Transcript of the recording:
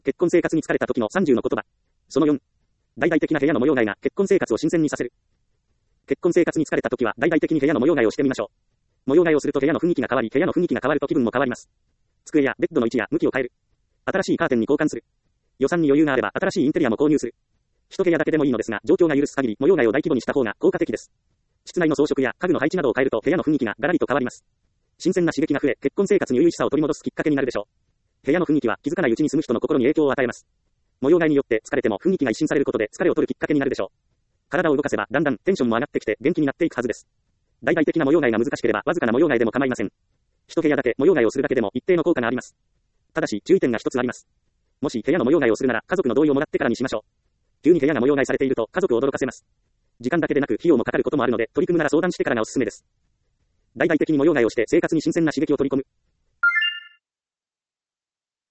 結婚生活に疲れた時の30の言葉。その4。大々的な部屋の模様替えが結婚生活を新鮮にさせる。結婚生活に疲れた時は大々的に部屋の模様替えをしてみましょう。模様替えをすると部屋の雰囲気が変わり、部屋の雰囲気が変わると気分も変わります。机やベッドの位置や向きを変える。新しいカーテンに交換する。予算に余裕があれば新しいインテリアも購入する。一部屋だけでもいいのですが、状況が許す限り模様替えを大規模にした方が効果的です。室内の装飾や家具の配置などを変えると部屋の雰囲気がガラリと変わります。新鮮な刺激が増え、結婚生活に初々しさを取り戻すきっかけになるでしょう。部屋の雰囲気は気づかないうちに住む人の心に影響を与えます。模様替えによって疲れても雰囲気が一新されることで疲れを取るきっかけになるでしょう。体を動かせばだんだんテンションも上がってきて元気になっていくはずです。大々的な模様替えが難しければわずかな模様替えでも構いません。一部屋だけ模様替えをするだけでも一定の効果があります。ただし注意点が一つあります。もし部屋の模様替えをするなら家族の同意をもらってからにしましょう。急に部屋が模様替えされていると家族を驚かせます。時間だけでなく費用もかかることもあるので取り組むなら相談してからがおすすめです。大々的に模様替えをして生活に新鮮な刺激を取り込む。